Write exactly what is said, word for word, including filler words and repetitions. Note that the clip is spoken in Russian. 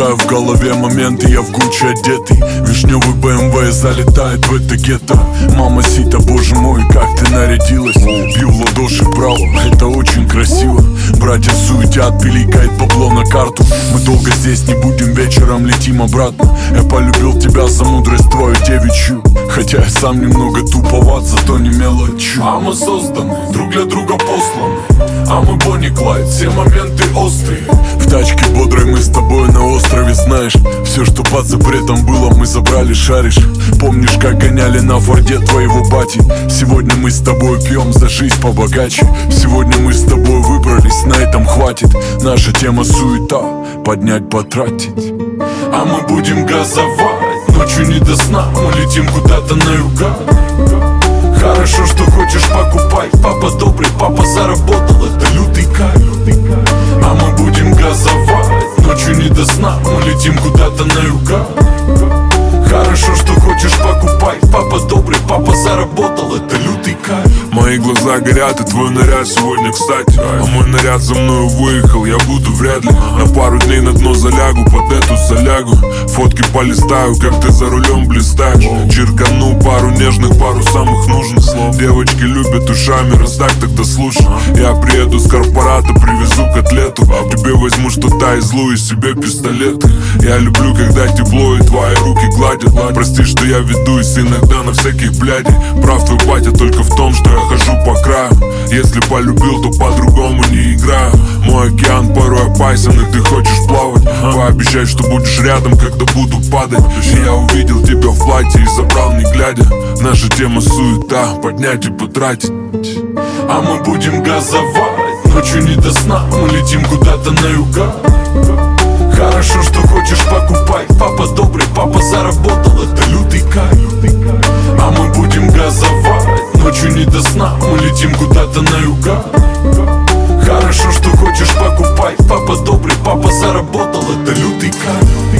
Всплываю в голове моменты, я в Гуччи одетый. Вишневый бэ эм вэ залетает в это гетто. Мама Сита, боже мой, как ты нарядилась. Бью в ладоши, браво, это очень красиво. Братья суетят, пиликает бабло на карту. Мы долго здесь не будем, вечером летим обратно. Я полюбил тебя за мудрость твою девичью. Хотя я сам немного туповат, зато не мелочью. А мы созданы, друг для друга посланы. А мы Бонни Клайд, все моменты острые. В тачке бодрой мы с тобой на острове, знаешь. Все, что под запретом было, мы забрали, шаришь. Помнишь, как гоняли на форде твоего бати? Сегодня мы с тобой пьем за жизнь побогаче. Сегодня мы с тобой выбрались, на этом хватит. Наша тема суета, поднять, потратить. А мы будем газовать, ночью не до сна. Мы летим куда-то на юга. Хорошо, что хочешь, покупай. Папа добрый, папа заработал, это лютый кайф. А мы будем газовать, ночью не до сна. Мы летим куда-то на юга. Хорошо, что хочешь, покупай. Папа добрый, папа заработал, это лютый кайф. Мои глаза горят, и твой наряд сегодня кстати. А мой наряд за мною выехал, я буду вряд ли. На пару дней на дно залягу, под эту солягу. Фотки полистаю, как ты за рулем блистаешь. Черкану пару нежных, пару самых нужных слов. Девочки любят ушами, раз так, тогда слушай. Я приеду с корпората, привезу котлету. А тебе возьму что-то из Луи, себе пистолеты. Я люблю, когда тепло и твои руки гладят. Прости, что я ведусь иногда на всяких блядей. Прав твой батя только в том, что я хожу по краю. Если полюбил, то по-другому не играю. Мой океан порой опасен, и ты хочешь плавать. Пообещай, что будешь рядом, когда буду падать. И я увидел тебя в платье и забрал не глядя. Наша тема суета, поднять и потратить. А мы будем газовать, ночью не до сна. Мы летим куда-то на юга. Хорошо, что хочешь, покупай. Папа добрый, папа заработал, это лютый кайф. А мы будем газовать, ночью не до сна. Мы летим куда-то на юга. Хорошо, что хочешь, покупай. Папа добрый, папа заработал, это лютый кайф.